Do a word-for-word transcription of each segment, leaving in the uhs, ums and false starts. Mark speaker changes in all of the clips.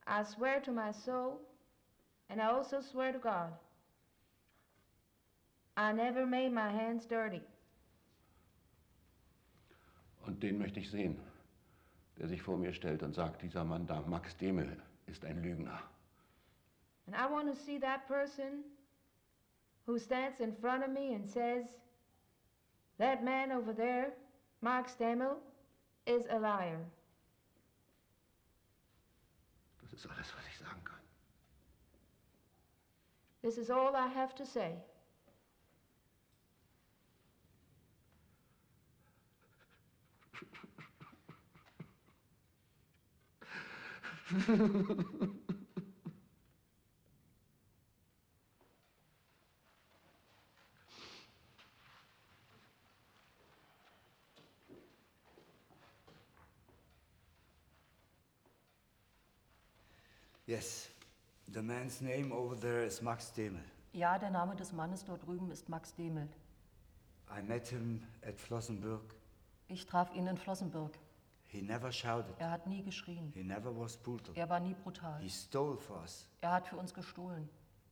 Speaker 1: I swear to my soul, and I also swear to God, I never made my hands dirty.
Speaker 2: Und den möchte ich sehen, der sich vor mir stellt und sagt, dieser Mann da, Max Demel, ist ein Lügner.
Speaker 1: And I want to see that person who stands in front of me and says, that man over there, Mark Stemmel, is a liar.
Speaker 2: Das ist alles, was ich sagen kann.
Speaker 1: This is all I have to say.
Speaker 3: Yes, the man's name over there is Max Demel.
Speaker 4: Ja, der Name des Mannes dort drüben ist Max Demel.
Speaker 3: I met him at Flossenbürg.
Speaker 4: Ich traf ihn in Flossenbürg.
Speaker 3: He never shouted.
Speaker 4: Er hat nie geschrien.
Speaker 3: He never was brutal.
Speaker 4: Er war nie brutal.
Speaker 3: He stole for us.
Speaker 4: Er hat für uns gestohlen.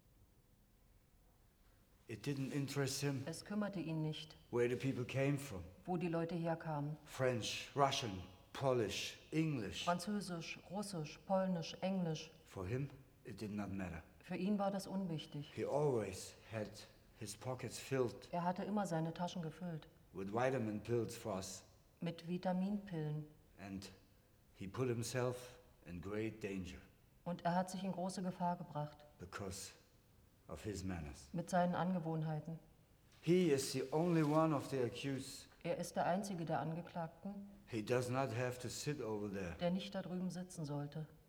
Speaker 3: It didn't interest him
Speaker 4: Es kümmerte ihn nicht,
Speaker 3: where the people came from.
Speaker 4: wo die Leute herkamen.
Speaker 3: French, Russian, Polish, English.
Speaker 4: Französisch, Russisch, Polnisch, Englisch.
Speaker 3: For him, it did not matter.
Speaker 4: Für ihn war das unwichtig.
Speaker 3: He always had his pockets filled
Speaker 4: Er hatte immer seine Taschen gefüllt
Speaker 3: with vitamin pills for us.
Speaker 4: mit Vitaminpillen.
Speaker 3: And he put himself in great danger
Speaker 4: Und er hat sich in große Gefahr gebracht
Speaker 3: because of his manners.
Speaker 4: mit seinen Angewohnheiten.
Speaker 3: He is the only one of the accused.
Speaker 4: Er ist der einzige der Angeklagten,
Speaker 3: He does not have to sit over there.
Speaker 4: der nicht da drüben sitzen sollte.